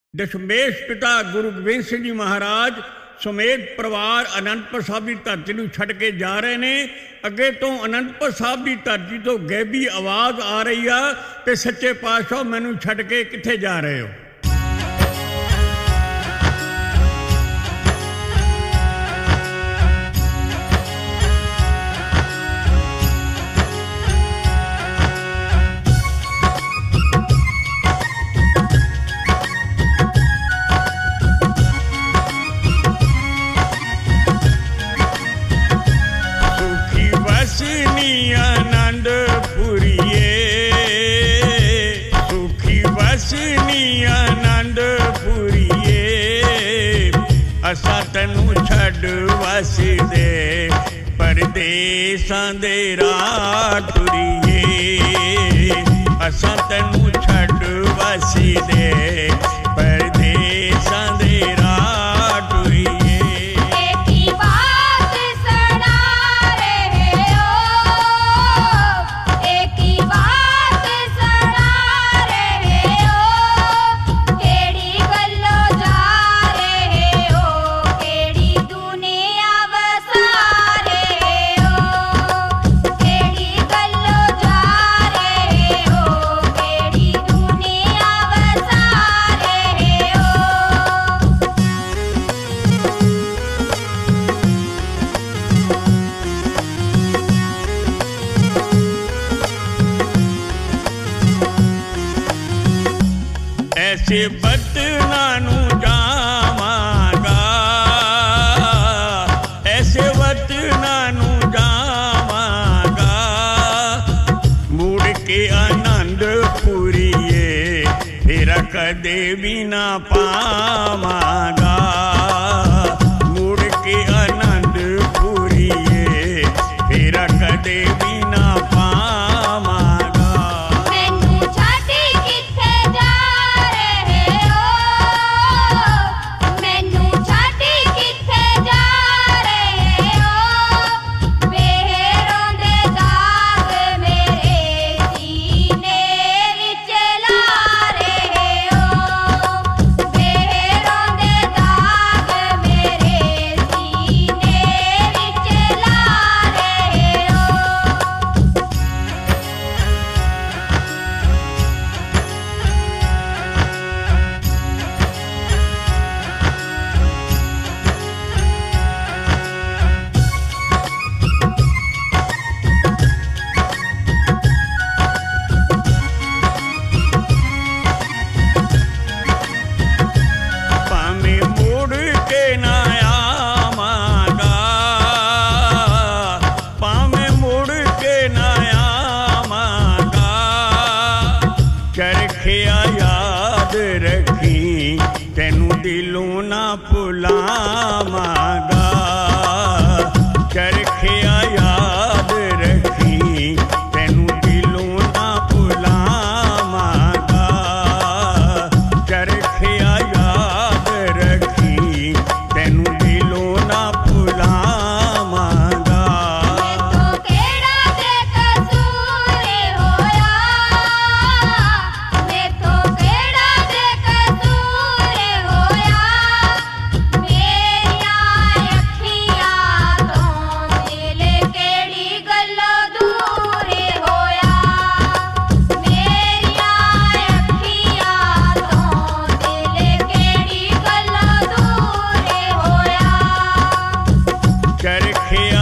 दशमेश पिता गुरु गोबिंद सिंह जी महाराज ਸਮੇਤ ਪਰਿਵਾਰ ਅਨੰਦਪੁਰ ਸਾਹਿਬ ਦੀ ਧਰਤੀ ਨੂੰ ਛੱਡ ਕੇ ਜਾ ਰਹੇ ਨੇ। ਅੱਗੇ ਤੋਂ ਅਨੰਦਪੁਰ ਸਾਹਿਬ ਦੀ ਧਰਤੀ ਤੋਂ ਗੈਬੀ ਆਵਾਜ਼ ਆ ਰਹੀ ਆ ਤੇ ਸੱਚੇ ਪਾਤਸ਼ਾਹ ਮੈਨੂੰ ਛੱਡ ਕੇ ਕਿੱਥੇ ਜਾ ਰਹੇ ਹੋ। असा तैनू छड़ वसदे परदेसां दे राह टुरीए। असा तैनू छड़ वसदे परदेसां दे राह टुरीए। ऐसे वतना नू जावांगा, ऐसे वतना नू जावांगा, मुड़ के आनंदपुरीए फिर कदे भी ना पावांगा। मुड़ के आनंदपुरीए फिर कदे भी ना पावांगा। चरखिया याद रखी तेनू दिलों ना भुलावांगा। चरखिया याद रखी तेनू दिलों ना भुलावांगा। चरखिया याद रखी तेनू दिलों ना भुलावांगा। चरखिया